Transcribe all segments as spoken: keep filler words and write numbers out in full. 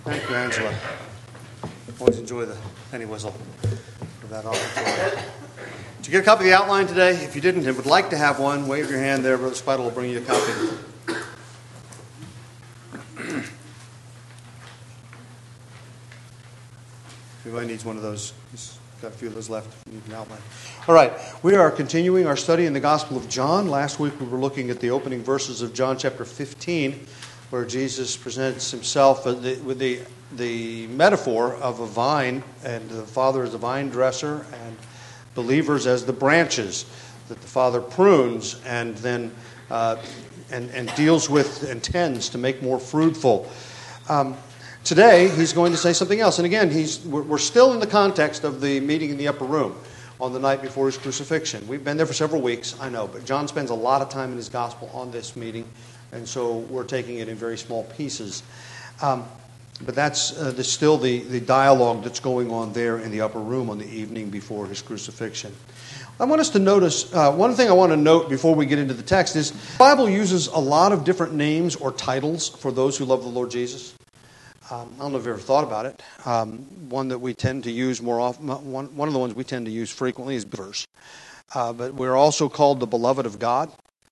Thank you, Angela. Always enjoy the penny whistle for that opportunity. Did you get a copy of the outline today? If you didn't and would like to have one, wave your hand there. Brother Spital will bring you a copy. Everybody needs one of those. He's got a few of those left. You need an outline. All right. We are continuing our study in the Gospel of John. Last week we were looking at the opening verses of John chapter fifteen, where Jesus presents himself with the, the metaphor of a vine, and the Father is the vine dresser, and believers as the branches that the Father prunes and then uh, and, and deals with and tends to make more fruitful. Um, today, he's going to say something else. And again, he's we're, we're still in the context of the meeting in the upper room on the night before his crucifixion. We've been there for several weeks, I know, but John spends a lot of time in his gospel on this meeting. And so we're taking it in very small pieces. Um, but that's uh, the, still the, the dialogue that's going on there in the upper room on the evening before his crucifixion. I want us to notice, uh, one thing I want to note before we get into the text is the Bible uses a lot of different names or titles for those who love the Lord Jesus. Um, I don't know if you've ever thought about it. Um, one that we tend to use more often, one, one of the ones we tend to use frequently is believers. Uh, but we're also called the beloved of God.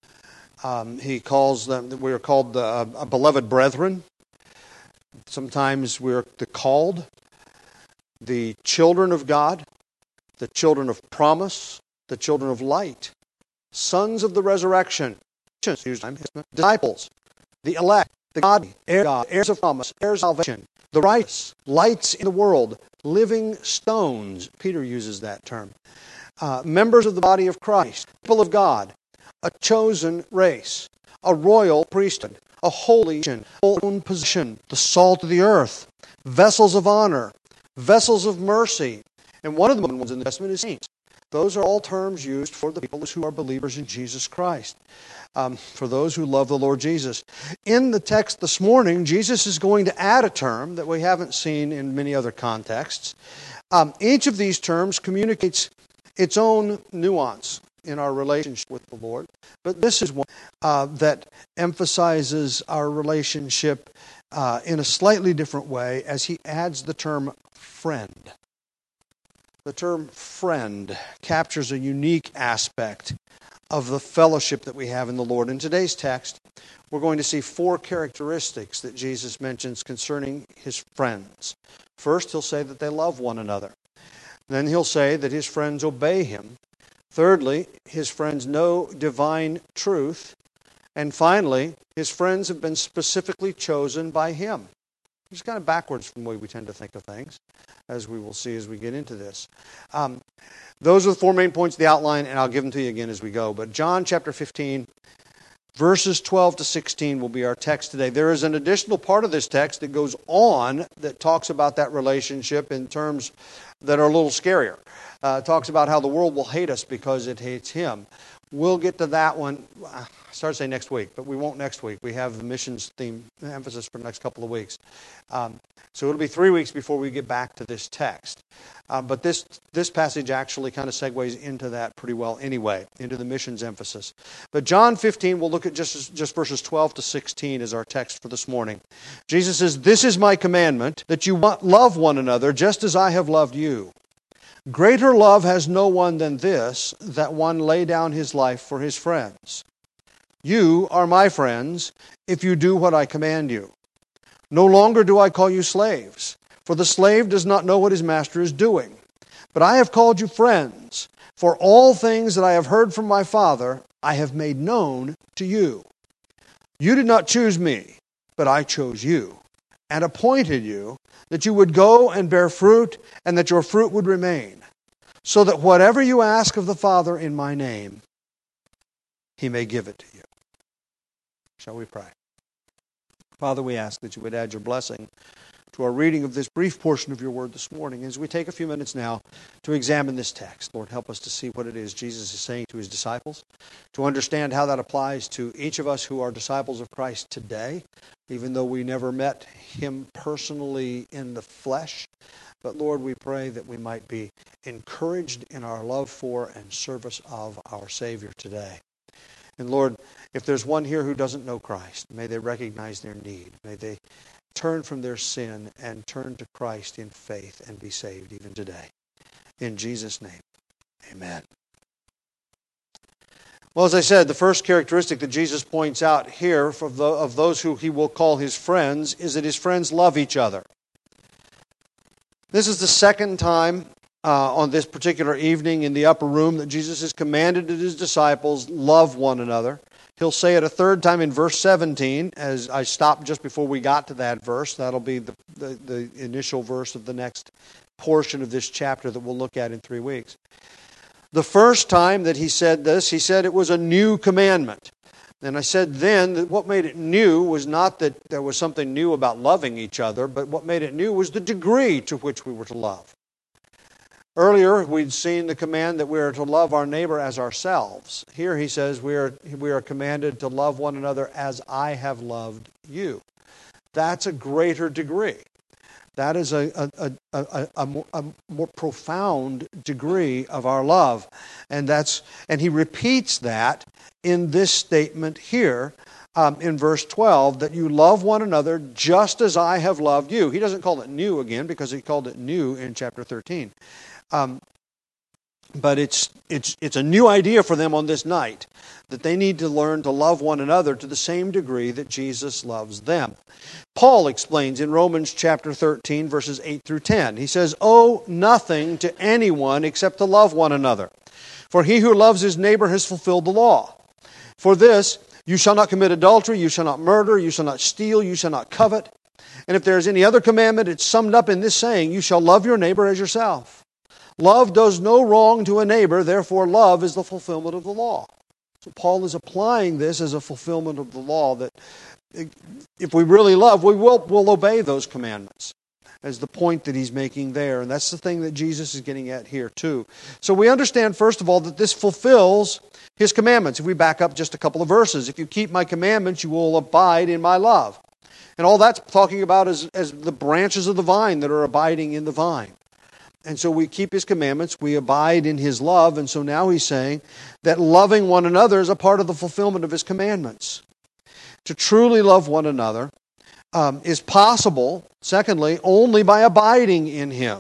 Um, he calls them, we are called uh, a beloved brethren. Sometimes we're the called, the children of God, the children of promise, the children of light, sons of the resurrection, disciples, the elect, the godly, heirs of God, heirs of promise, heirs of salvation, the righteous, lights in the world, living stones. Peter uses that term. Uh, members of the body of Christ, people of God, a chosen race, a royal priesthood, a holy nation, own position, the salt of the earth, vessels of honor, vessels of mercy. And one of the ones in the Testament is saints. Those are all terms used for the people who are believers in Jesus Christ, um, for those who love the Lord Jesus. In the text this morning, Jesus is going to add a term that we haven't seen in many other contexts. Um, each of these terms communicates its own nuance in our relationship with the Lord. But this is one uh, that emphasizes our relationship uh, in a slightly different way as he adds the term friend. The term friend captures a unique aspect of the fellowship that we have in the Lord. In today's text, we're going to see four characteristics that Jesus mentions concerning his friends. First, he'll say that they love one another. Then he'll say that his friends obey him. Thirdly, his friends know divine truth. And finally, his friends have been specifically chosen by him. It's kind of backwards from the way we tend to think of things, as we will see as we get into this. Um, those are the four main points of the outline, and I'll give them to you again as we go. But John chapter fifteen, verses twelve to sixteen will be our text today. There is an additional part of this text that goes on that talks about that relationship in terms that are a little scarier. Uh, it talks about how the world will hate us because it hates him. We'll get to that one, I started to say next week, but we won't next week. We have the missions theme emphasis for the next couple of weeks. Um, so it'll be three weeks before we get back to this text. Uh, but this this passage actually kind of segues into that pretty well anyway, into the missions emphasis. But John fifteen, we'll look at just, just verses twelve to sixteen as our text for this morning. Jesus says, "This is my commandment, that you love one another just as I have loved you. Greater love has no one than this, that one lay down his life for his friends. You are my friends if you do what I command you. No longer do I call you slaves, for the slave does not know what his master is doing. But I have called you friends, for all things that I have heard from my Father I have made known to you. You did not choose me, but I chose you, and appointed you, that you would go and bear fruit, and that your fruit would remain, so that whatever you ask of the Father in my name, he may give it to you." Shall we pray? Father, we ask that you would add your blessing to our reading of this brief portion of your word this morning. As we take a few minutes now to examine this text, Lord, help us to see what it is Jesus is saying to his disciples, to understand how that applies to each of us who are disciples of Christ today, even though we never met him personally in the flesh. But Lord, we pray that we might be encouraged in our love for and service of our Savior today. And Lord, if there's one here who doesn't know Christ, may they recognize their need. May they turn from their sin and turn to Christ in faith and be saved even today. In Jesus' name, amen. Well, as I said, the first characteristic that Jesus points out here of, the, of those who he will call his friends is that his friends love each other. This is the second time uh, on this particular evening in the upper room that Jesus has commanded that his disciples love one another. He'll say it a third time in verse seventeen, as I stopped just before we got to that verse. That'll be the, the, the initial verse of the next portion of this chapter that we'll look at in three weeks. The first time that he said this, he said it was a new commandment. And I said then that what made it new was not that there was something new about loving each other, but what made it new was the degree to which we were to love. Earlier, we'd seen the command that we are to love our neighbor as ourselves. Here he says we are, we are commanded to love one another as I have loved you. That's a greater degree. That is a, a, a, a, a, more, a more profound degree of our love. And that's and he repeats that in this statement here um, in verse twelve, that you love one another just as I have loved you. He doesn't call it new again because he called it new in chapter thirteen. Um, but it's it's it's a new idea for them on this night, that they need to learn to love one another to the same degree that Jesus loves them. Paul explains in Romans chapter thirteen, verses eight through ten. He says, "Owe nothing to anyone except to love one another. For he who loves his neighbor has fulfilled the law. For this, you shall not commit adultery, you shall not murder, you shall not steal, you shall not covet. And if there is any other commandment, it's summed up in this saying, you shall love your neighbor as yourself. Love does no wrong to a neighbor, therefore love is the fulfillment of the law." So Paul is applying this as a fulfillment of the law, that if we really love, we will we'll obey those commandments, as the point that he's making there. And that's the thing that Jesus is getting at here too. So we understand, first of all, that this fulfills his commandments. If we back up just a couple of verses, if you keep my commandments, you will abide in my love. And all that's talking about is as the branches of the vine that are abiding in the vine. And so we keep his commandments, we abide in his love, and so now he's saying that loving one another is a part of the fulfillment of his commandments. To truly love one another um, is possible, secondly, only by abiding in him.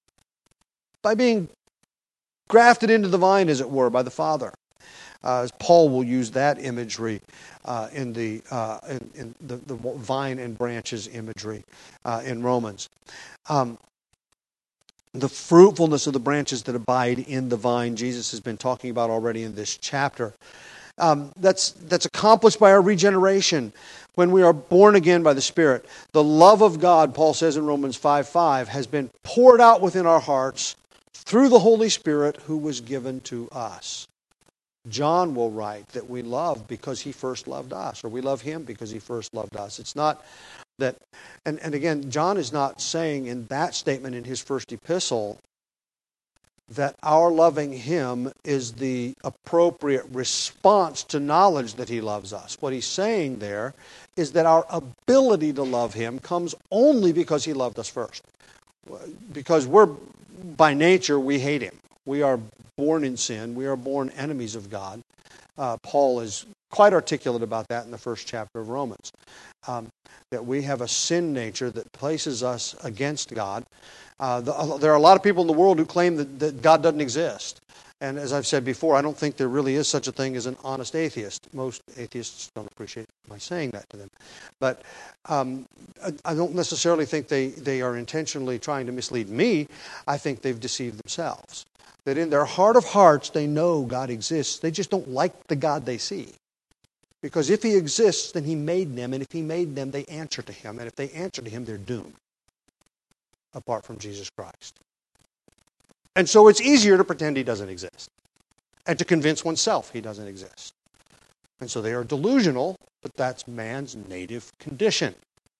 By being grafted into the vine, as it were, by the Father. Uh, as Paul will use that imagery uh, in the uh, in, in the, the vine and branches imagery uh, in Romans. Um, The fruitfulness of the branches that abide in the vine, Jesus has been talking about already in this chapter. Um, that's that's accomplished by our regeneration. When we are born again by the Spirit, the love of God, Paul says in Romans five five, has been poured out within our hearts through the Holy Spirit who was given to us. John will write that we love because he first loved us, or we love him because he first loved us. It's not that, and, and again, John is not saying in that statement in his first epistle that our loving him is the appropriate response to knowledge that he loves us. What he's saying there is that our ability to love him comes only because he loved us first. Because we're, by nature, we hate him. We are born in sin. We are born enemies of God. Uh, Paul is quite articulate about that in the first chapter of Romans. Um, that we have a sin nature that places us against God. Uh, the, there are a lot of people in the world who claim that, that God doesn't exist. And as I've said before, I don't think there really is such a thing as an honest atheist. Most atheists don't appreciate my saying that to them. But um, I, I don't necessarily think they, they are intentionally trying to mislead me. I think they've deceived themselves. That in their heart of hearts, they know God exists. They just don't like the God they see. Because if he exists, then he made them. And if he made them, they answer to him. And if they answer to him, they're doomed. Apart from Jesus Christ. And so it's easier to pretend he doesn't exist. And to convince oneself he doesn't exist. And so they are delusional, but that's man's native condition.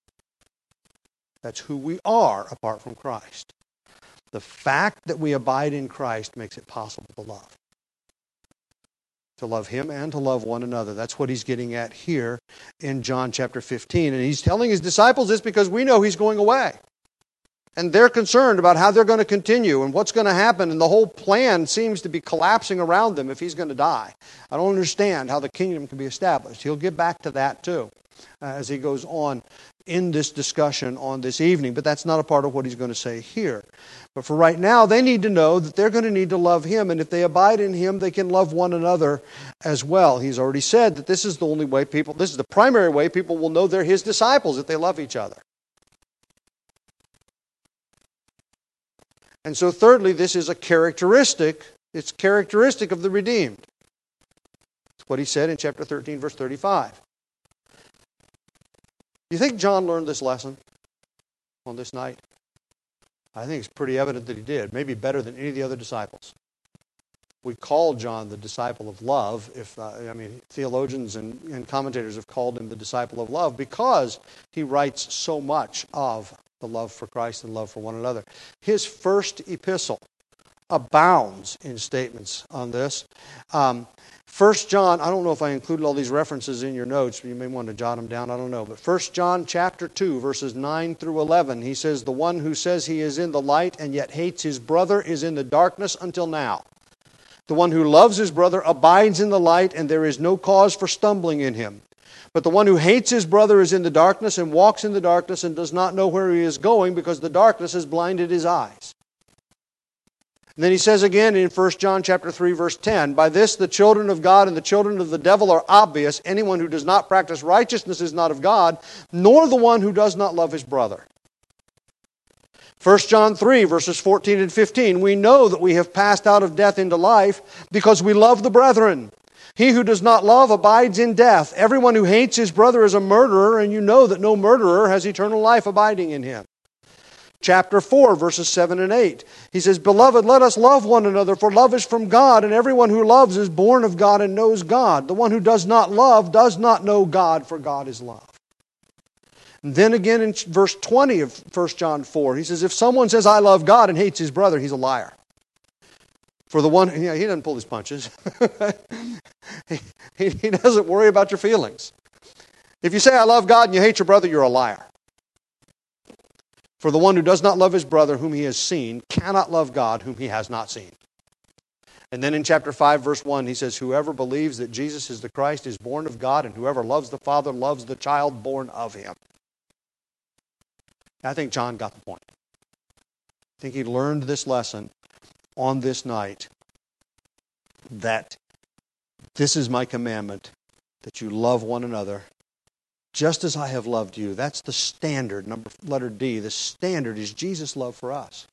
That's who we are apart from Christ. The fact that we abide in Christ makes it possible to love. To love him and to love one another. That's what he's getting at here in John chapter fifteen. And he's telling his disciples this because we know he's going away. And they're concerned about how they're going to continue and what's going to happen. And the whole plan seems to be collapsing around them if he's going to die. I don't understand how the kingdom can be established. He'll get back to that too uh, as he goes on in this discussion on this evening, but that's not a part of what he's going to say here. But for right now, they need to know that they're going to need to love him, and if they abide in him, they can love one another as well. He's already said that this is the only way people, this is the primary way people will know they're his disciples, if they love each other. And so thirdly, this is a characteristic, it's characteristic of the redeemed. It's what he said in chapter thirteen, verse thirty-five. Do you think John learned this lesson on this night? I think it's pretty evident that he did, maybe better than any of the other disciples. We call John the disciple of love. If uh, I mean, theologians and, and commentators have called him the disciple of love because he writes so much of the love for Christ and love for one another. His first epistle abounds in statements on this. Um, First John, I don't know if I included all these references in your notes, but you may want to jot them down, I don't know. But First John chapter two, verses nine through eleven, he says, "The one who says he is in the light and yet hates his brother is in the darkness until now. The one who loves his brother abides in the light, and there is no cause for stumbling in him. But the one who hates his brother is in the darkness and walks in the darkness and does not know where he is going because the darkness has blinded his eyes." And then he says again in First John chapter three, verse ten, "By this the children of God and the children of the devil are obvious. Anyone who does not practice righteousness is not of God, nor the one who does not love his brother." First John three, verses fourteen and fifteen, "We know that we have passed out of death into life because we love the brethren. He who does not love abides in death. Everyone who hates his brother is a murderer, and you know that no murderer has eternal life abiding in him." Chapter four, verses seven and eight. He says, "Beloved, let us love one another, for love is from God, and everyone who loves is born of God and knows God. The one who does not love does not know God, for God is love." And then again in verse twenty of First John four, he says, "If someone says, 'I love God,' and hates his brother, he's a liar. For the one," yeah, he doesn't pull his punches. he, he, he doesn't worry about your feelings. If you say, "I love God," and you hate your brother, you're a liar. "For the one who does not love his brother whom he has seen cannot love God whom he has not seen." And then in chapter five, verse one, he says, "Whoever believes that Jesus is the Christ is born of God, and whoever loves the Father loves the child born of him." I think John got the point. I think he learned this lesson on this night, that this is my commandment, that you love one another just as I have loved you. That's the standard. Number letter D. The standard is Jesus' love for us.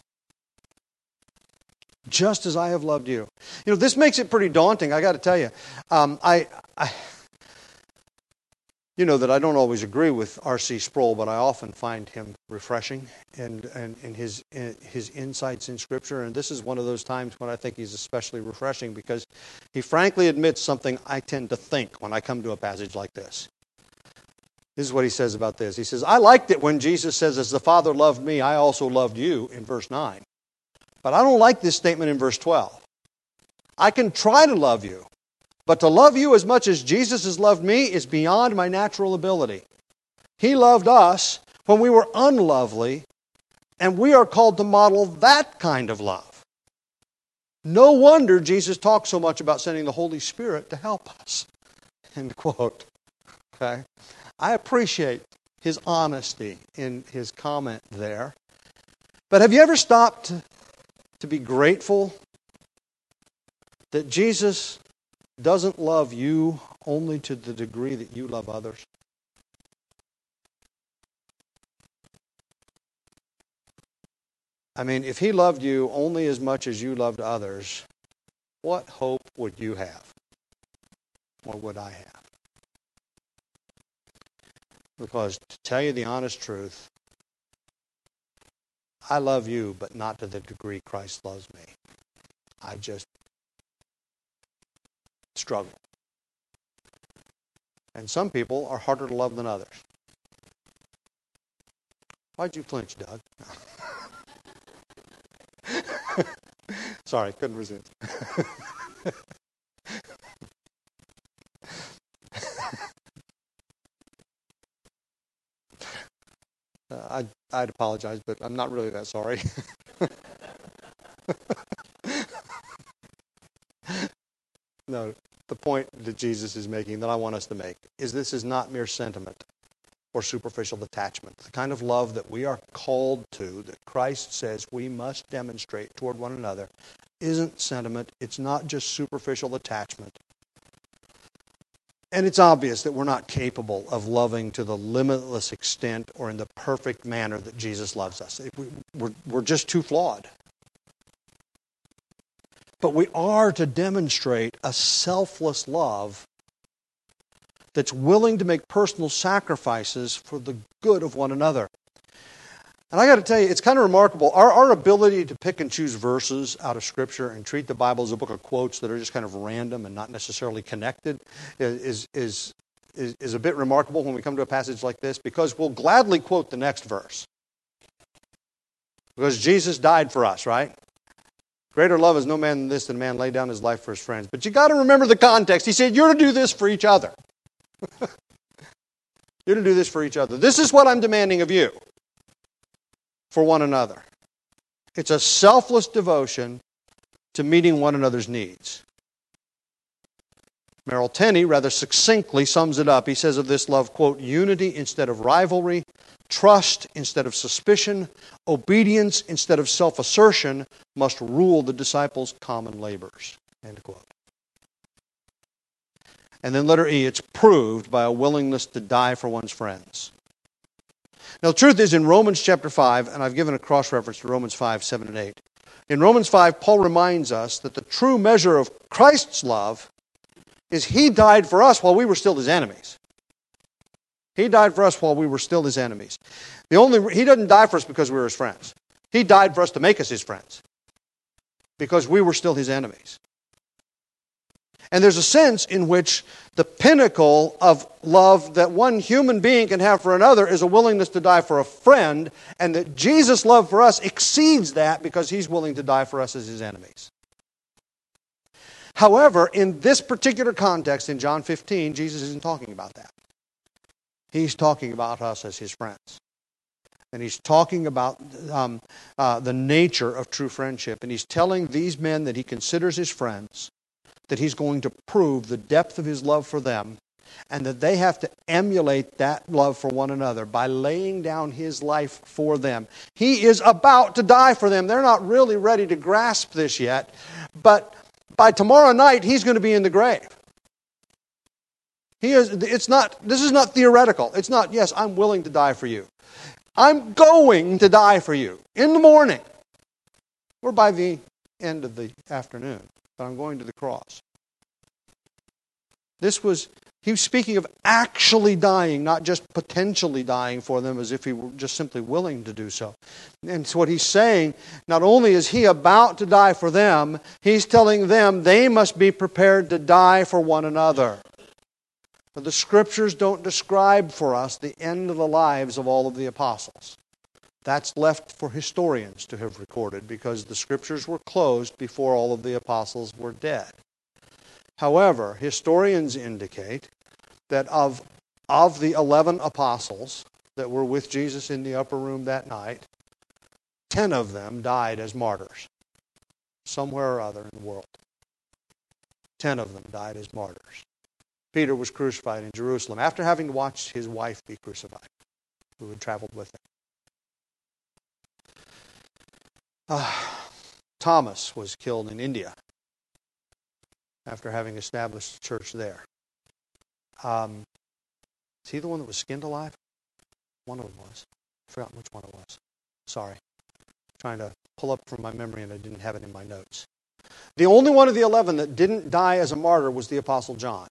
Just as I have loved you. You know, this makes it pretty daunting, I got to tell you. Um, I, I, you know that I don't always agree with R C Sproul, but I often find him refreshing and and, and his in, his insights in Scripture. And this is one of those times when I think he's especially refreshing because he frankly admits something I tend to think when I come to a passage like this. This is what he says about this. He says, "I liked it when Jesus says, 'As the Father loved me, I also loved you,' in verse nine. But I don't like this statement in verse twelve. I can try to love you, but to love you as much as Jesus has loved me is beyond my natural ability. He loved us when we were unlovely, and we are called to model that kind of love. No wonder Jesus talks so much about sending the Holy Spirit to help us." End quote. Okay? I appreciate his honesty in his comment there. But have you ever stopped to be grateful that Jesus doesn't love you only to the degree that you love others? I mean, if he loved you only as much as you loved others, what hope would you have? Or would I have? Because to tell you the honest truth, I love you, but not to the degree Christ loves me. I just struggle. And some people are harder to love than others. Why'd you flinch, Doug? Sorry, couldn't resist. Uh, I'd, I'd apologize, but I'm not really that sorry. No, the point that Jesus is making, that I want us to make, is this is not mere sentiment. or superficial detachment. The kind of love that we are called to, that Christ says we must demonstrate toward one another, isn't sentiment. It's not just superficial attachment. And it's obvious that we're not capable of loving to the limitless extent or in the perfect manner that Jesus loves us. We're, we're just too flawed. But we are to demonstrate a selfless love that's willing to make personal sacrifices for the good of one another. And I got to tell you, it's kind of remarkable. Our, our ability to pick and choose verses out of Scripture and treat the Bible as a book of quotes that are just kind of random and not necessarily connected is, is, is, is a bit remarkable when we come to a passage like this, because we'll gladly quote the next verse. Because Jesus died for us, right? Greater love is no man than this, than a man lay down his life for his friends. But you got to remember the context. He said, you're to do this for each other. You're to do this for each other. This is what I'm demanding of you. For one another. It's a selfless devotion to meeting one another's needs. Merrill Tenney rather succinctly sums it up. He says of this love, quote, unity instead of rivalry, trust instead of suspicion, obedience instead of self-assertion must rule the disciples' common labors, end quote. And then letter E, it's proved by a willingness to die for one's friends. Now, the truth is, in Romans chapter five, and I've given a cross-reference to Romans five, seven, and eight. In Romans five, Paul reminds us that the true measure of Christ's love is He died for us while we were still His enemies. He died for us while we were still His enemies. The only He didn't die for us because we were His friends. He died for us to make us His friends. Because we were still His enemies. And there's a sense in which the pinnacle of love that one human being can have for another is a willingness to die for a friend, and that Jesus' love for us exceeds that because He's willing to die for us as His enemies. However, in this particular context, in John fifteen, Jesus isn't talking about that. He's talking about us as His friends. And He's talking about um, uh, the nature of true friendship. And He's telling these men that He considers His friends that He's going to prove the depth of His love for them, and that they have to emulate that love for one another by laying down His life for them. He is about to die for them. They're not really ready to grasp this yet, but by tomorrow night, He's going to be in the grave. He is. It's not. This is not theoretical. It's not, yes, I'm willing to die for you. I'm going to die for you in the morning or by the end of the afternoon. But I'm going to the cross. This was, he was speaking of actually dying, not just potentially dying for them as if he were just simply willing to do so. And so what he's saying, not only is he about to die for them, he's telling them they must be prepared to die for one another. But the Scriptures don't describe for us the end of the lives of all of the apostles. That's left for historians to have recorded because the Scriptures were closed before all of the apostles were dead. However, historians indicate that of, of the eleven apostles that were with Jesus in the upper room that night, ten of them died as martyrs, somewhere or other in the world. Ten of them died as martyrs. Peter was crucified in Jerusalem after having watched his wife be crucified, who had traveled with him. Uh, Thomas was killed in India after having established a church there. Um, is he the one that was skinned alive? One of them was. I've forgotten which one it was. Sorry. I'm trying to pull up from my memory and I didn't have it in my notes. The only one of the eleven that didn't die as a martyr was the Apostle John.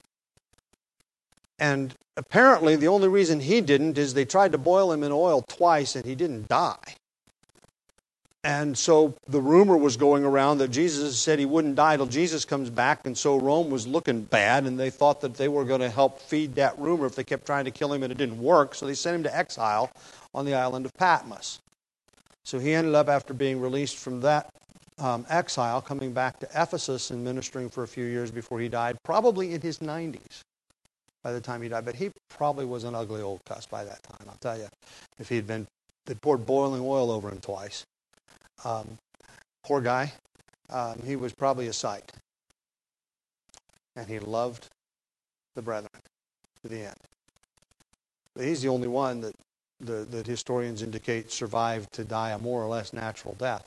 And apparently the only reason he didn't is they tried to boil him in oil twice and he didn't die. And so the rumor was going around that Jesus said he wouldn't die till Jesus comes back, and so Rome was looking bad, and they thought that they were going to help feed that rumor if they kept trying to kill him and it didn't work, so they sent him to exile on the island of Patmos. So he ended up, after being released from that um, exile, coming back to Ephesus and ministering for a few years before he died, probably in his nineties by the time he died. But he probably was an ugly old cuss by that time, I'll tell you. If he'd been, they'd poured boiling oil over him twice. Um, poor guy. Um, he was probably a sight. And he loved the brethren to the end. He's the only one that, the, that historians indicate survived to die a more or less natural death.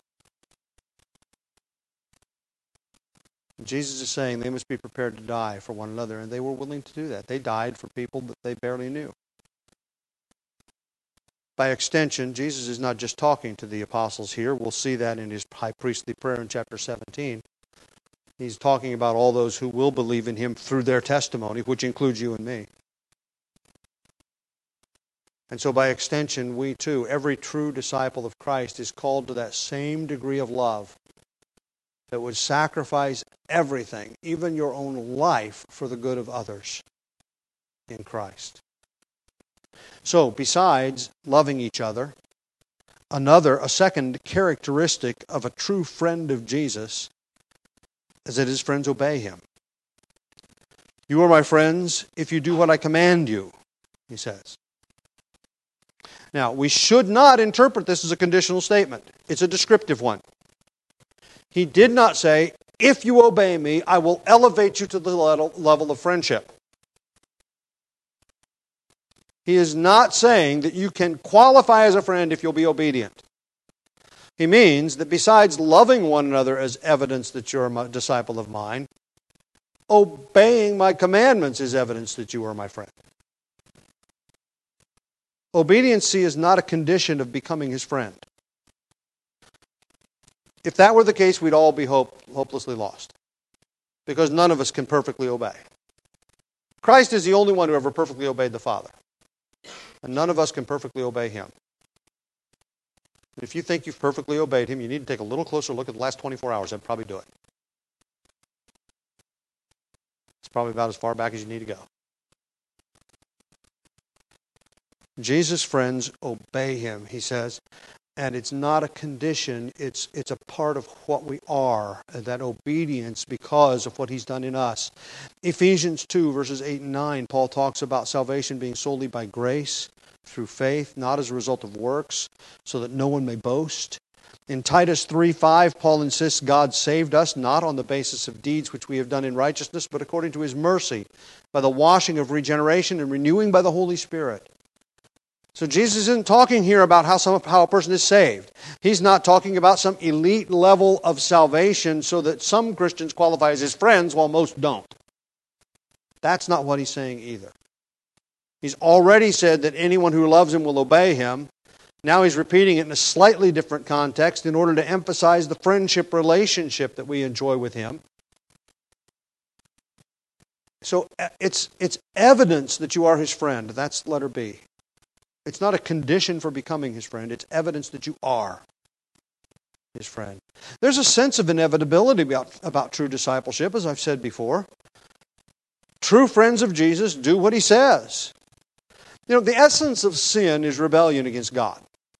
Jesus is saying they must be prepared to die for one another, and they were willing to do that. They died for people that they barely knew. By extension, Jesus is not just talking to the apostles here. We'll see that in his high priestly prayer in chapter seventeen. He's talking about all those who will believe in him through their testimony, which includes you and me. And so by extension, we too, every true disciple of Christ is called to that same degree of love that would sacrifice everything, even your own life, for the good of others in Christ. So, besides loving each other, another, a second characteristic of a true friend of Jesus is that his friends obey him. You are my friends if you do what I command you, he says. Now, we should not interpret this as a conditional statement. It's a descriptive one. He did not say, if you obey me, I will elevate you to the level of friendship. He is not saying that you can qualify as a friend if you'll be obedient. He means that besides loving one another as evidence that you're a disciple of mine, obeying my commandments is evidence that you are my friend. Obedience is not a condition of becoming his friend. If that were the case, we'd all be hope, hopelessly lost, because none of us can perfectly obey. Christ is the only one who ever perfectly obeyed the Father, and none of us can perfectly obey him. If you think you've perfectly obeyed him, you need to take a little closer look at the last twenty-four hours. That'd probably do it. It's probably about as far back as you need to go. Jesus' friends obey him, he says, and it's not a condition, it's, it's a part of what we are, that obedience because of what he's done in us. Ephesians two, verses eight and nine, Paul talks about salvation being solely by grace, through faith, not as a result of works, so that no one may boast. In Titus three five, Paul insists God saved us not on the basis of deeds which we have done in righteousness, but according to his mercy, by the washing of regeneration and renewing by the Holy Spirit. So Jesus isn't talking here about how, some, how a person is saved. He's not talking about some elite level of salvation so that some Christians qualify as his friends while most don't. That's not what he's saying either. He's already said that anyone who loves him will obey him. Now he's repeating it in a slightly different context in order to emphasize the friendship relationship that we enjoy with him. So it's, it's evidence that you are his friend. That's letter B. It's not a condition for becoming his friend. It's evidence that you are his friend. There's a sense of inevitability about, about true discipleship, as I've said before. True friends of Jesus do what he says. You know, the essence of sin is rebellion against God.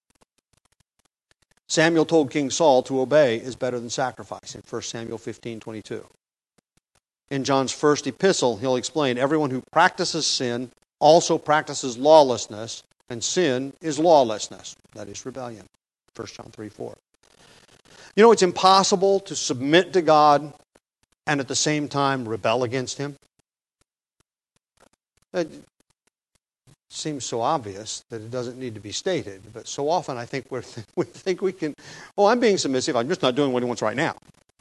Samuel told King Saul to obey is better than sacrifice in First Samuel fifteen twenty-two. In John's first epistle, he'll explain, everyone who practices sin also practices lawlessness, and sin is lawlessness. That is rebellion. First John three four. You know, it's impossible to submit to God and at the same time rebel against him. It seems so obvious that it doesn't need to be stated, but so often I think we're th- we think we can, oh, I'm being submissive, I'm just not doing what he wants right now.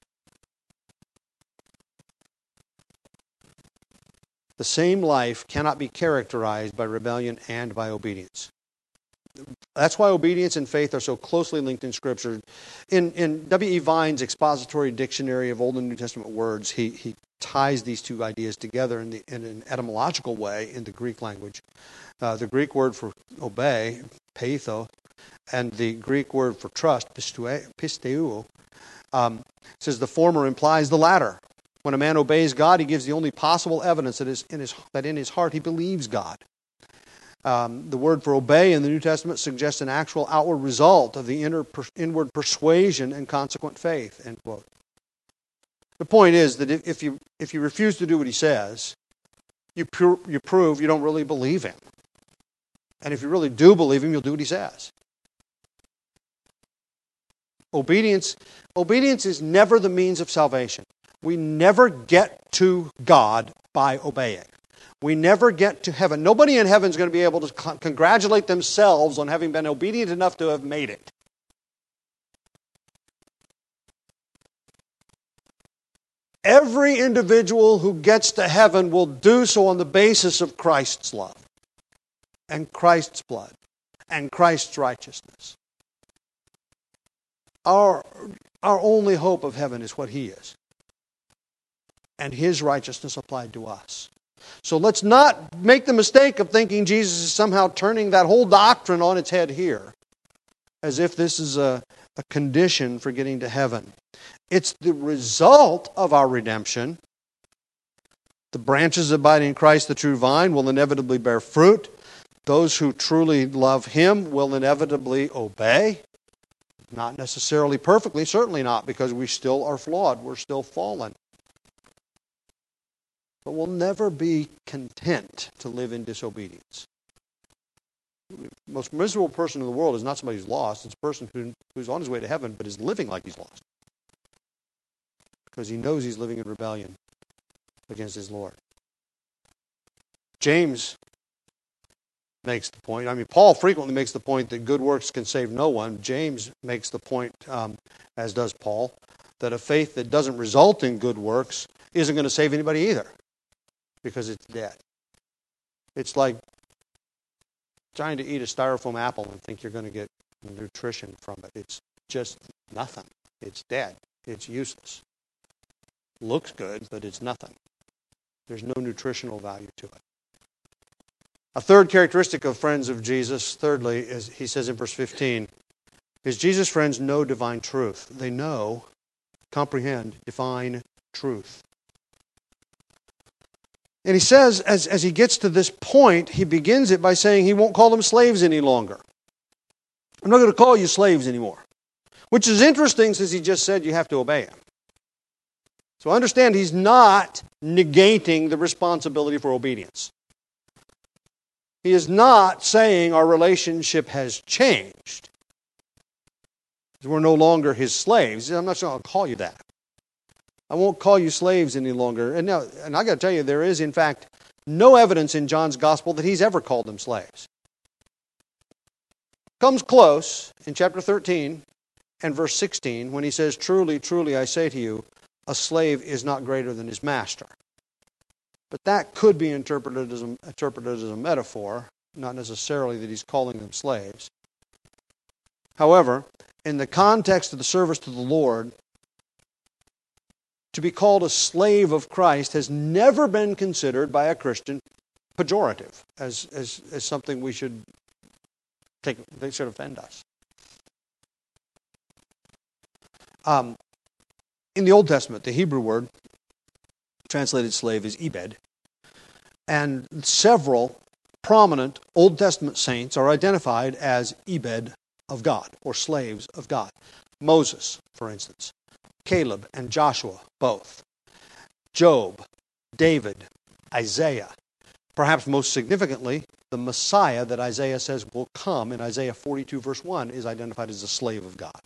The same life cannot be characterized by rebellion and by obedience. That's why obedience and faith are so closely linked in Scripture. In, in W E Vine's expository dictionary of Old and New Testament words, he, he ties these two ideas together in, the, in an etymological way in the Greek language. Uh, the Greek word for obey, peitho, and the Greek word for trust, pisteuo, um, says the former implies the latter. When a man obeys God, he gives the only possible evidence that, is in, his, that in his heart he believes God. Um, the word for obey in the New Testament suggests an actual outward result of the inner, per, inward persuasion and consequent faith, end quote. The point is that if, if, you, if you refuse to do what he says, you, pr- you prove you don't really believe him. And if you really do believe him, you'll do what he says. Obedience, obedience is never the means of salvation. We never get to God by obeying. We never get to heaven. Nobody in heaven is going to be able to con- congratulate themselves on having been obedient enough to have made it. Every individual who gets to heaven will do so on the basis of Christ's love and Christ's blood and Christ's righteousness. Our, our only hope of heaven is what He is, and His righteousness applied to us. So let's not make the mistake of thinking Jesus is somehow turning that whole doctrine on its head here, as if this is a, a condition for getting to heaven. It's the result of our redemption. The branches abiding in Christ, the true vine, will inevitably bear fruit. Those who truly love Him will inevitably obey. Not necessarily perfectly, certainly not, because we still are flawed. We're still fallen. But we'll never be content to live in disobedience. The most miserable person in the world is not somebody who's lost. It's a person who, who's on his way to heaven but is living like he's lost. Because he knows he's living in rebellion against his Lord. James makes the point. I mean, Paul frequently makes the point that good works can save no one. James makes the point, um, as does Paul, that a faith that doesn't result in good works isn't going to save anybody either, because it's dead. It's like trying to eat a styrofoam apple and think you're going to get nutrition from it. It's just nothing. It's dead. It's useless. Looks good, but it's nothing. There's no nutritional value to it. A third characteristic of friends of Jesus, thirdly, is he says in verse fifteen, is Jesus' friends know divine truth. They know, comprehend, divine truth. And he says, as, as he gets to this point, he begins it by saying he won't call them slaves any longer. I'm not going to call you slaves anymore. Which is interesting, since he just said you have to obey him. So understand, he's not negating the responsibility for obedience. He is not saying our relationship has changed. We're no longer his slaves. I'm not going to call you that. I won't call you slaves any longer. And now, and I got to tell you, there is, in fact, no evidence in John's gospel that he's ever called them slaves. Comes close in chapter thirteen and verse sixteen when he says, "Truly, truly, I say to you, a slave is not greater than his master." But that could be interpreted as a, interpreted as a metaphor, not necessarily that he's calling them slaves. However, in the context of the service to the Lord, to be called a slave of Christ has never been considered by a Christian pejorative, as, as, as something we should take, they should offend us. Um, in the Old Testament, the Hebrew word translated slave is ebed, and several prominent Old Testament saints are identified as ebed of God, or slaves of God. Moses, for instance. Caleb and Joshua, both. Job, David, Isaiah. Perhaps most significantly, the Messiah that Isaiah says will come in Isaiah forty-two verse one is identified as a slave of God.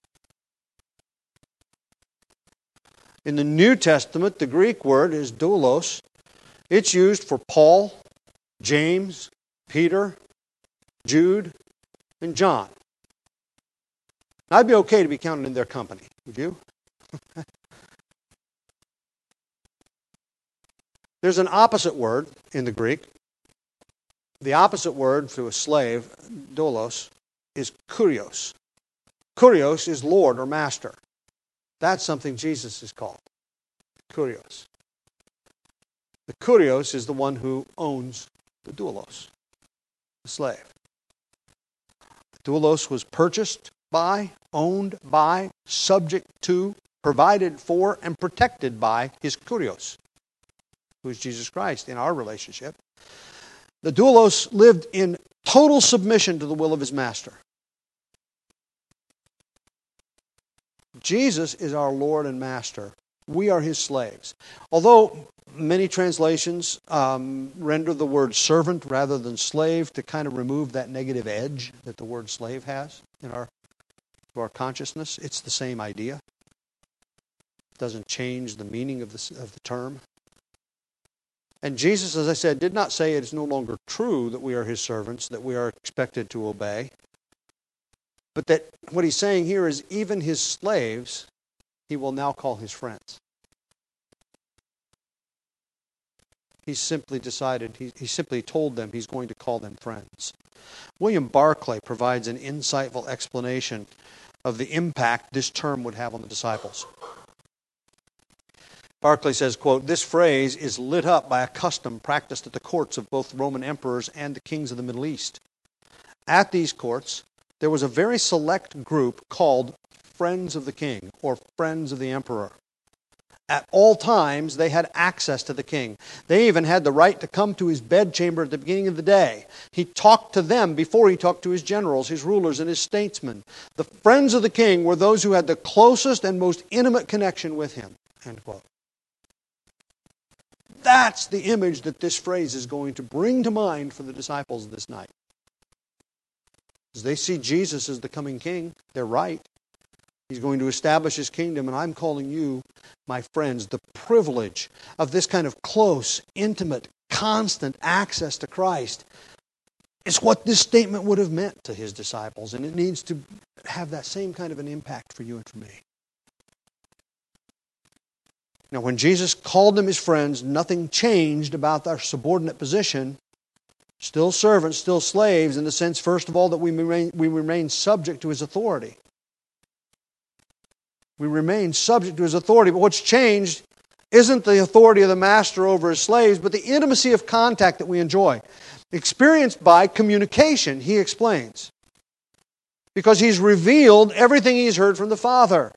In the New Testament, the Greek word is doulos. It's used for Paul, James, Peter, Jude, and John. Now, I'd be okay to be counted in their company. Would you? There's an opposite word in the Greek. The opposite word to a slave, doulos, is kurios. Kurios is Lord or master. That's something Jesus is called. Kurios. The kurios is the one who owns the doulos, the slave. The doulos was purchased by, owned by, subject to, provided for, and protected by his kurios, who is Jesus Christ in our relationship. The doulos lived in total submission to the will of his master. Jesus is our Lord and Master. We are his slaves. Although many translations um, render the word servant rather than slave to kind of remove that negative edge that the word slave has in our, our consciousness, it's the same idea. It doesn't change the meaning of the, of the term. And Jesus, as I said, did not say it is no longer true that we are his servants, that we are expected to obey. But that what he's saying here is even his slaves, he will now call his friends. He simply decided, he, he simply told them he's going to call them friends. William Barclay provides an insightful explanation of the impact this term would have on the disciples. Barclay says, quote, "This phrase is lit up by a custom practiced at the courts of both Roman emperors and the kings of the Middle East. At these courts, there was a very select group called Friends of the King, or Friends of the Emperor. At all times, they had access to the king. They even had the right to come to his bedchamber at the beginning of the day. He talked to them before he talked to his generals, his rulers, and his statesmen. The friends of the king were those who had the closest and most intimate connection with him." End quote. That's the image that this phrase is going to bring to mind for the disciples this night. As they see Jesus as the coming king, they're right. He's going to establish his kingdom, and I'm calling you, my friends, the privilege of this kind of close, intimate, constant access to Christ is what this statement would have meant to his disciples, and it needs to have that same kind of an impact for you and for me. Now, when Jesus called them his friends, nothing changed about their subordinate position. Still servants, still slaves, in the sense, first of all, that we remain, we remain subject to his authority. We remain subject to his authority. But what's changed isn't the authority of the master over his slaves, but the intimacy of contact that we enjoy. Experienced by communication, he explains. Because he's revealed everything he's heard from the Father.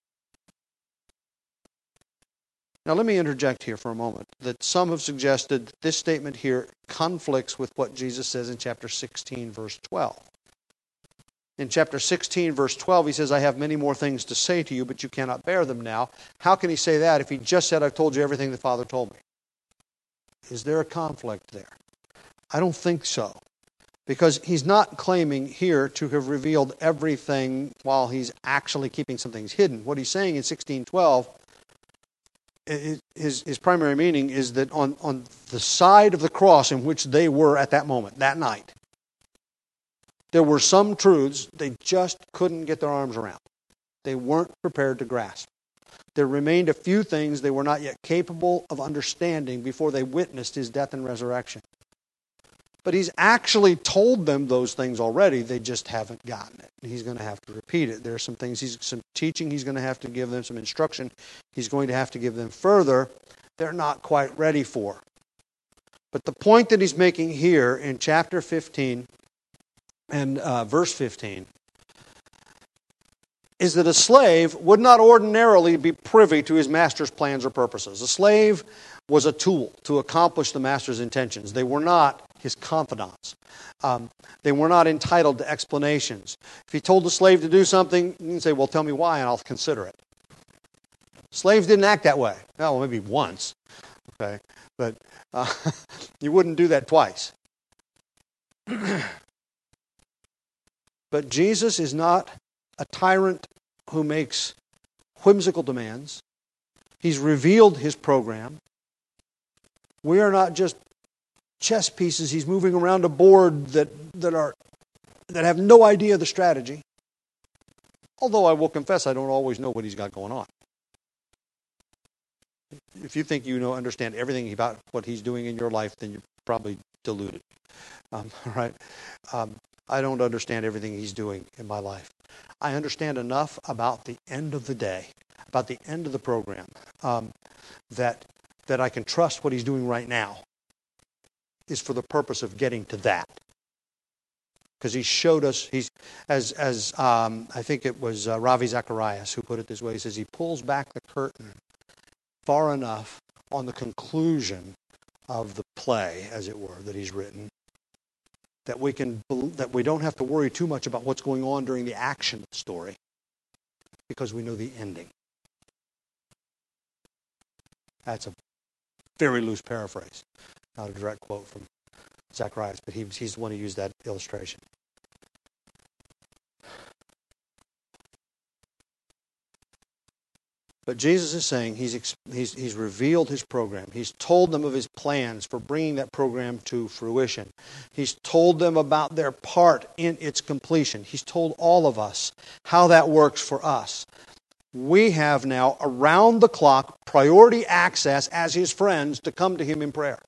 Now let me interject here for a moment that some have suggested that this statement here conflicts with what Jesus says in chapter sixteen, verse twelve. In chapter sixteen, verse twelve, he says, "I have many more things to say to you, but you cannot bear them now." How can he say that if he just said, "I've told you everything the Father told me"? Is there a conflict there? I don't think so. Because he's not claiming here to have revealed everything while he's actually keeping some things hidden. What he's saying in sixteen twelve, his, his primary meaning is that on, on the side of the cross in which they were at that moment, that night, there were some truths they just couldn't get their arms around. They weren't prepared to grasp. There remained a few things they were not yet capable of understanding before they witnessed his death and resurrection. But he's actually told them those things already. They just haven't gotten it. He's going to have to repeat it. There are some things, he's, some teaching he's going to have to give them, some instruction he's going to have to give them further. They're not quite ready for. But the point that he's making here in chapter fifteen and uh, verse fifteen is that a slave would not ordinarily be privy to his master's plans or purposes. A slave was a tool to accomplish the master's intentions. They were not his confidants. Um, they were not entitled to explanations. If he told the slave to do something, you can say, "Well, tell me why and I'll consider it." Slaves didn't act that way. Well, maybe once, okay, but uh, you wouldn't do that twice. But Jesus is not a tyrant who makes whimsical demands. He's revealed his program. We are not just chess pieces he's moving around a board that, that are that have no idea of the strategy. Although I will confess I don't always know what he's got going on. If you think you know understand everything about what he's doing in your life, then you're probably deluded. Um, right? Um, I don't understand everything he's doing in my life. I understand enough about the end of the day, about the end of the program, um, that that I can trust what he's doing right now is for the purpose of getting to that. Because he showed us, he's as as um, I think it was uh, Ravi Zacharias who put it this way. He says he pulls back the curtain far enough on the conclusion of the play, as it were, that he's written, that we can that we don't have to worry too much about what's going on during the action of the story, because we know the ending. That's a very loose paraphrase, not a direct quote from Zacharias, but he, he's the one who used that illustration. But Jesus is saying he's, he's, he's revealed his program. He's told them of his plans for bringing that program to fruition. He's told them about their part in its completion. He's told all of us how that works for us. We have now around-the-clock priority access as his friends to come to him in prayer.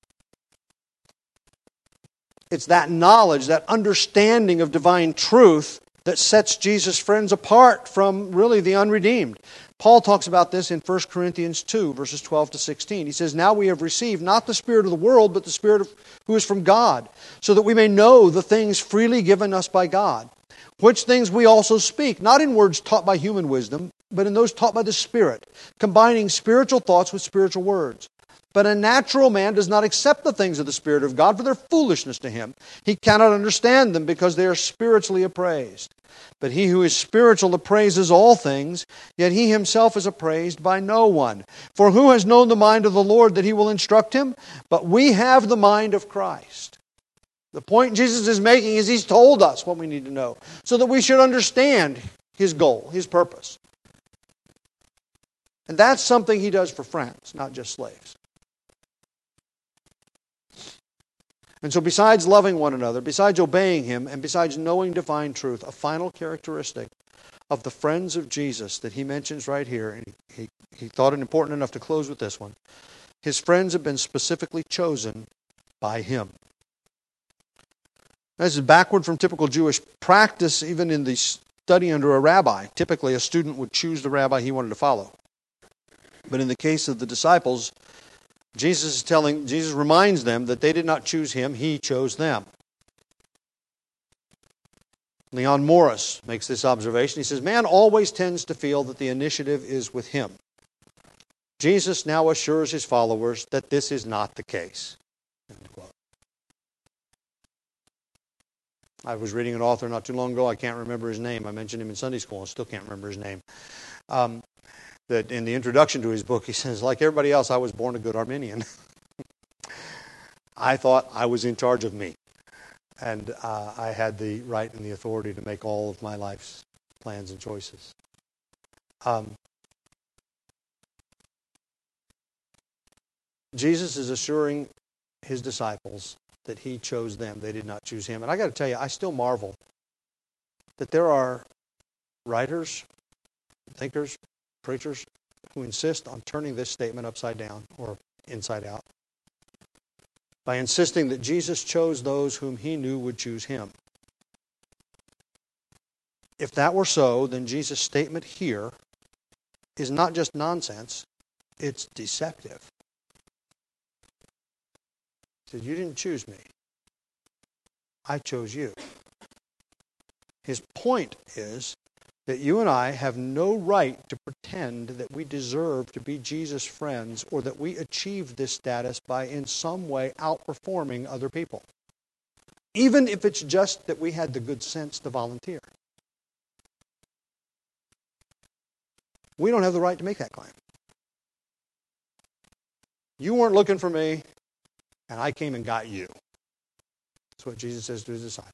It's that knowledge, that understanding of divine truth that sets Jesus' friends apart from really the unredeemed. Paul talks about this in First Corinthians two, verses twelve to sixteen. He says, "Now we have received not the spirit of the world, but the Spirit of, who is from God, so that we may know the things freely given us by God, which things we also speak, not in words taught by human wisdom, but in those taught by the Spirit, combining spiritual thoughts with spiritual words. But a natural man does not accept the things of the Spirit of God, for they're foolishness to him. He cannot understand them because they are spiritually appraised. But he who is spiritual appraises all things, yet he himself is appraised by no one. For who has known the mind of the Lord that he will instruct him? But we have the mind of Christ." The point Jesus is making is he's told us what we need to know, so that we should understand his goal, his purpose. And that's something he does for friends, not just slaves. And so besides loving one another, besides obeying him, and besides knowing divine truth, a final characteristic of the friends of Jesus that he mentions right here, and he, he thought it important enough to close with this one, his friends have been specifically chosen by him. This is backward from typical Jewish practice, even in the study under a rabbi. Typically, a student would choose the rabbi he wanted to follow. But in the case of the disciples, Jesus is telling, Jesus reminds them that they did not choose him, he chose them. Leon Morris makes this observation. He says, "Man always tends to feel that the initiative is with him. Jesus now assures his followers that this is not the case." End quote. I was reading an author not too long ago. I can't remember his name. I mentioned him in Sunday school and still can't remember his name. Um, that in the introduction to his book, he says, like everybody else, I was born a good Arminian. I thought I was in charge of me. And uh, I had the right and the authority to make all of my life's plans and choices. Um, Jesus is assuring his disciples that he chose them. They did not choose him. And I got to tell you, I still marvel that there are writers, thinkers, preachers who insist on turning this statement upside down or inside out by insisting that Jesus chose those whom he knew would choose him. If that were so, then Jesus' statement here is not just nonsense, it's deceptive. He said, "You didn't choose me. I chose you." His point is that you and I have no right to pretend that we deserve to be Jesus' friends or that we achieved this status by in some way outperforming other people. Even if it's just that we had the good sense to volunteer. We don't have the right to make that claim. You weren't looking for me, and I came and got you. That's what Jesus says to his disciples.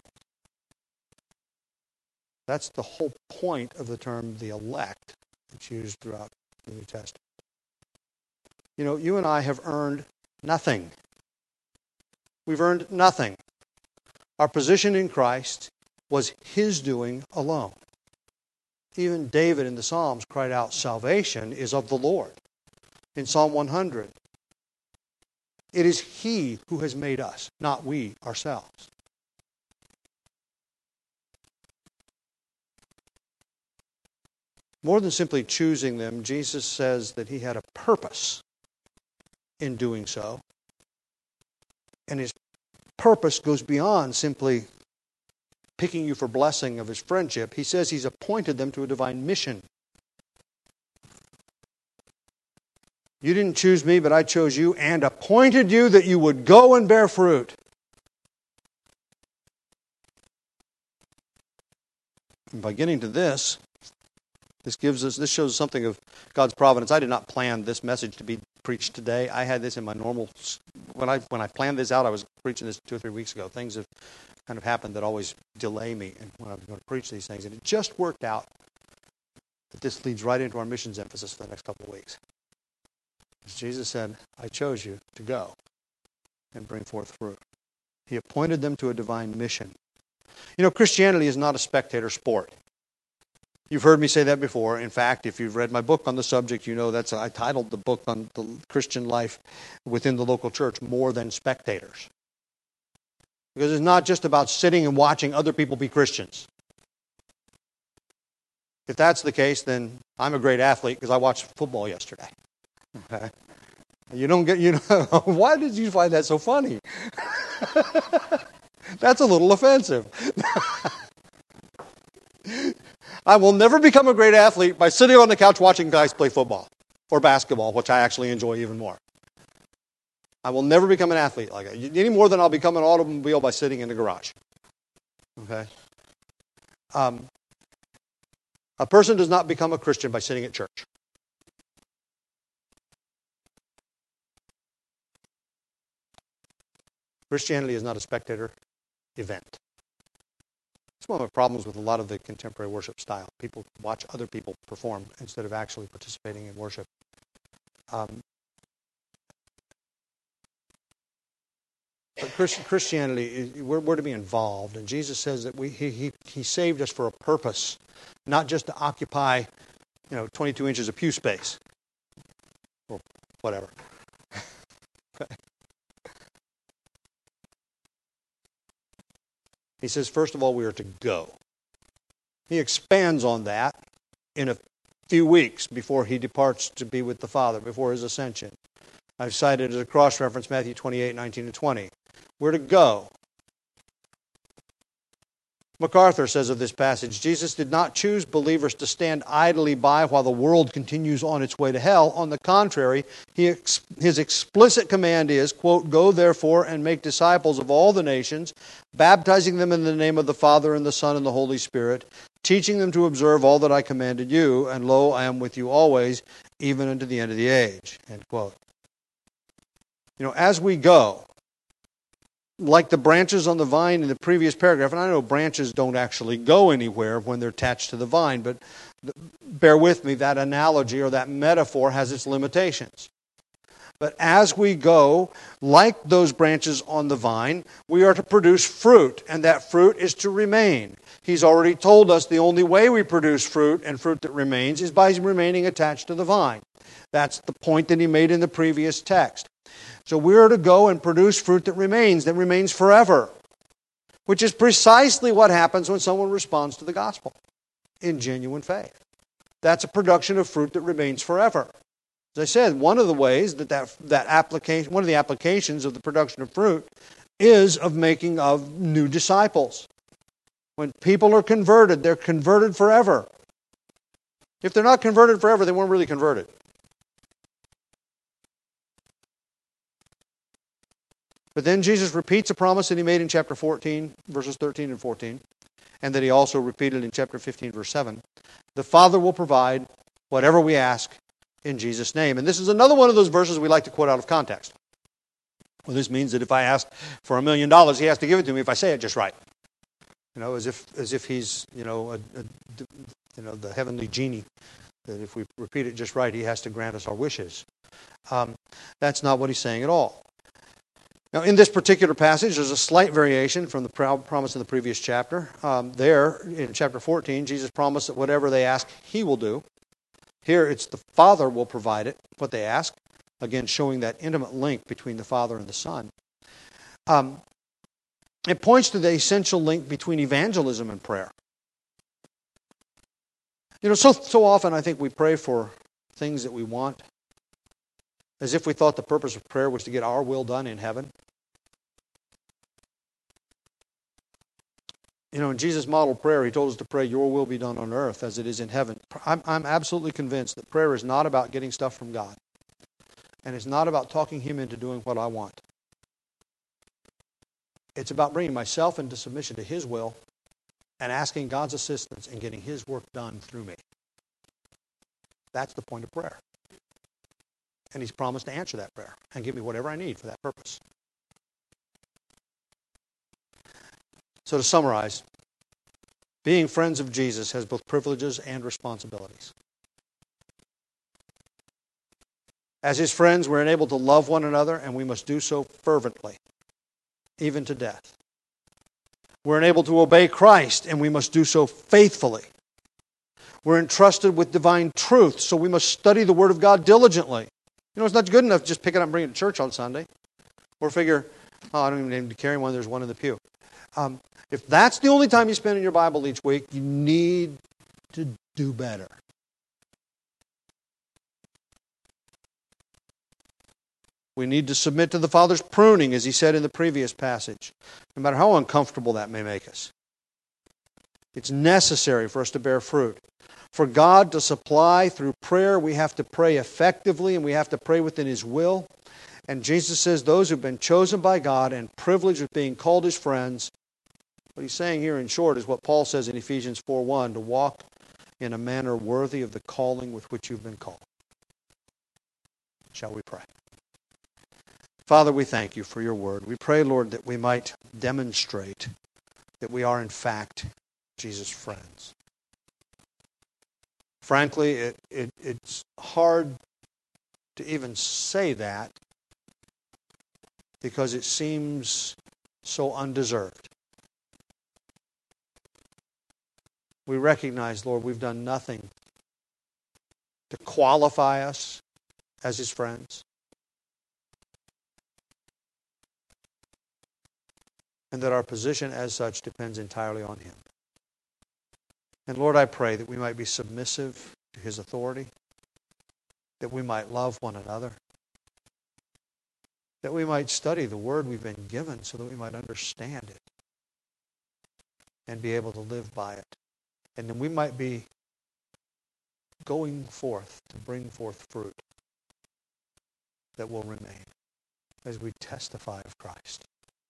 That's the whole point of the term the elect that's used throughout the New Testament. You know, you and I have earned nothing. We've earned nothing. Our position in Christ was his doing alone. Even David in the Psalms cried out, "Salvation is of the Lord." In Psalm one hundred, it is he who has made us, not we ourselves. More than simply choosing them, Jesus says that he had a purpose in doing so. And his purpose goes beyond simply picking you for blessing of his friendship. He says he's appointed them to a divine mission. You didn't choose me, but I chose you and appointed you that you would go and bear fruit. And by getting to this, This gives us. This shows something of God's providence. I did not plan this message to be preached today. I had this in my normal. When I when I planned this out, I was preaching this two or three weeks ago. Things have kind of happened that always delay me, and when I was going to preach these things, and it just worked out But this leads right into our missions emphasis for the next couple of weeks. As Jesus said, I chose you to go and bring forth fruit. He appointed them to a divine mission. You know, Christianity is not a spectator sport. You've heard me say that before. In fact, if you've read my book on the subject, you know that's I titled the book on the Christian life within the local church, More Than Spectators. Because it's not just about sitting and watching other people be Christians. If that's the case, then I'm a great athlete because I watched football yesterday. Okay? You don't get, you know, why did you find that so funny? That's a little offensive. I will never become a great athlete by sitting on the couch watching guys play football or basketball, which I actually enjoy even more. I will never become an athlete like that, any more than I'll become an automobile by sitting in the garage. Okay? Um, a person does not become a Christian by sitting at church. Christianity is not a spectator event. It's one of the problems with a lot of the contemporary worship style. People watch other people perform instead of actually participating in worship. Um, but Christ, Christianity, we're, we're to be involved, and Jesus says that we he, he he saved us for a purpose, not just to occupy, you know, twenty-two inches of pew space or whatever. Okay. He says, first of all, we are to go. He expands on that in a few weeks before he departs to be with the Father, before his ascension. I've cited as a cross-reference Matthew twenty-eight, nineteen, and twenty. We're to go. MacArthur says of this passage, Jesus did not choose believers to stand idly by while the world continues on its way to hell. On the contrary, he ex- his explicit command is, quote, go therefore and make disciples of all the nations, baptizing them in the name of the Father and the Son and the Holy Spirit, teaching them to observe all that I commanded you, and lo, I am with you always, even unto the end of the age, end quote. You know, as we go, like the branches on the vine in the previous paragraph, and I know branches don't actually go anywhere when they're attached to the vine, but bear with me, that analogy or that metaphor has its limitations. But as we go, like those branches on the vine, we are to produce fruit, and that fruit is to remain. He's already told us the only way we produce fruit, and fruit that remains, is by remaining attached to the vine. That's the point that he made in the previous text. So we are to go and produce fruit that remains, that remains forever, which is precisely what happens when someone responds to the gospel in genuine faith. That's a production of fruit that remains forever. As I said, one of the ways that that, that application, one of the applications of the production of fruit is of making of new disciples. When people are converted, they're converted forever. If they're not converted forever, they weren't really converted. But then Jesus repeats a promise that he made in chapter fourteen, verses thirteen and fourteen, and that he also repeated in chapter fifteen, verse seven. The Father will provide whatever we ask in Jesus' name. And this is another one of those verses we like to quote out of context. Well, this means that if I ask for a million dollars, he has to give it to me if I say it just right. You know, as if as if he's, you know, a, a, you know, the heavenly genie, that if we repeat it just right, he has to grant us our wishes. Um, that's not what he's saying at all. Now, in this particular passage, there's a slight variation from the promise in the previous chapter. Um, there, in chapter fourteen, Jesus promised that whatever they ask, he will do. Here, it's the Father will provide it, what they ask. Again, showing that intimate link between the Father and the Son. Um, it points to the essential link between evangelism and prayer. You know, so, so often I think we pray for things that we want, as if we thought the purpose of prayer was to get our will done in heaven. You know, in Jesus' model prayer, he told us to pray, your will be done on earth as it is in heaven. I'm, I'm absolutely convinced that prayer is not about getting stuff from God. And it's not about talking him into doing what I want. It's about bringing myself into submission to his will and asking God's assistance in getting his work done through me. That's the point of prayer. And he's promised to answer that prayer and give me whatever I need for that purpose. So to summarize, being friends of Jesus has both privileges and responsibilities. As His friends, we're enabled to love one another, and we must do so fervently, even to death. We're enabled to obey Christ, and we must do so faithfully. We're entrusted with divine truth, so we must study the Word of God diligently. You know, it's not good enough to just pick it up and bring it to church on Sunday. Or figure, oh, I don't even need to carry one, there's one in the pew. Um, if that's the only time you spend in your Bible each week, you need to do better. We need to submit to the Father's pruning, as He said in the previous passage, no matter how uncomfortable that may make us. It's necessary for us to bear fruit. For God to supply through prayer, we have to pray effectively, and we have to pray within His will. And Jesus says those who've been chosen by God and privileged with being called His friends, what He's saying here in short is what Paul says in Ephesians four one, to walk in a manner worthy of the calling with which you've been called. Shall we pray? Father, we thank You for Your word. We pray, Lord, that we might demonstrate that we are in fact Jesus' friends. Frankly, it, it, it's hard to even say that because it seems so undeserved. We recognize, Lord, we've done nothing to qualify us as His friends. And that our position as such depends entirely on Him. And Lord, I pray that we might be submissive to His authority, that we might love one another, that we might study the Word we've been given so that we might understand it and be able to live by it. And then we might be going forth to bring forth fruit that will remain as we testify of Christ.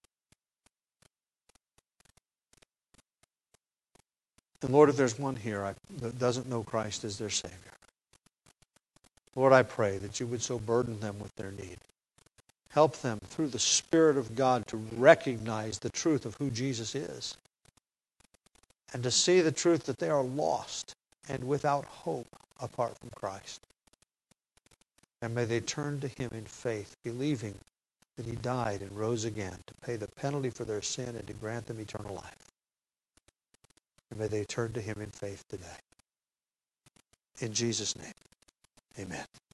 And Lord, if there's one here I, that doesn't know Christ as their Savior, Lord, I pray that You would so burden them with their need. Help them through the Spirit of God to recognize the truth of who Jesus is and to see the truth that they are lost and without hope apart from Christ. And may they turn to Him in faith, believing that He died and rose again to pay the penalty for their sin and to grant them eternal life. And may they turn to Him in faith today. In Jesus' name, amen.